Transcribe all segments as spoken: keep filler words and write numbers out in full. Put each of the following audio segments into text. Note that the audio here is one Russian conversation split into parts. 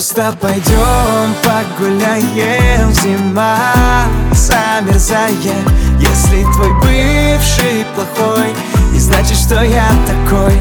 Просто пойдем погуляем, зима замерзает. Если твой бывший плохой, не значит, что я такой.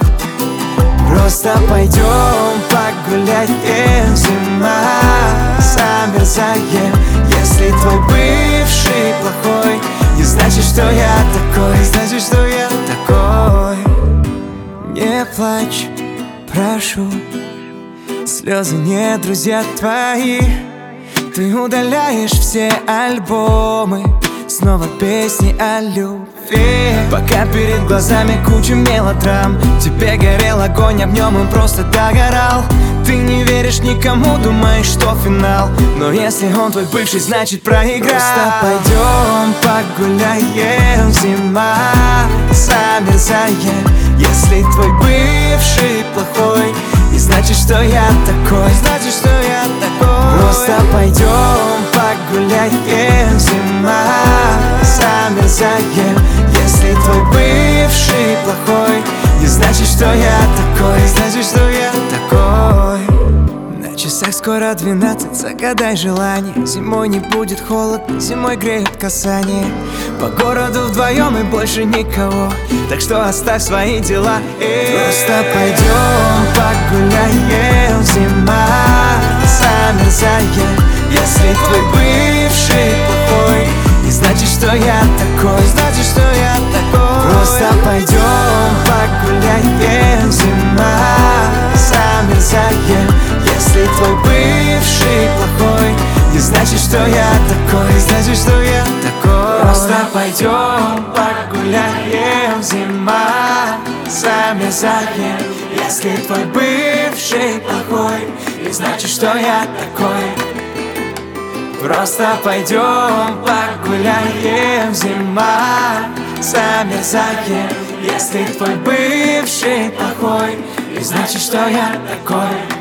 Просто пойдем погуляем, зима замерзает. Если твой бывший плохой, не значит, что я такой. Значит, что я такой. Не плачь, прошу, слезы не друзья твои. Ты удаляешь все альбомы, снова песни о любви. Пока перед глазами куча мелодрам, тебе горел огонь, об нем он просто догорал. Ты не веришь никому, думаешь, что финал. Но если он твой бывший, значит проиграл. Просто пойдем погуляем, зима замерзает. Если твой бывший плохой, не значит, что я такой. Значит, что я такой. Просто пойдем погуляем, зима замерзает. Если твой бывший плохой, не значит, что я такой. Значит, что я такой. На часах скоро двенадцать, загадай желание. Зимой не будет холодно, зимой греют касания. По городу вдвоем и больше никого, так что оставь свои дела. Просто пойдем погуляем, зима замерзает. Если твой бывший плохой, не значит, что я такой. Значит, что я такой. Просто пойдем погуляем, зима замерзает. Если твой бывший плохой, не значит, что я такой. Значит, что я такой. Просто пойдем погуляем, зима замерзает. Если твой бывший плохой, не значит, что я такой. Просто пойдем погуляем, зима замерзает. Если твой бывший плохой, не значит, что я такой.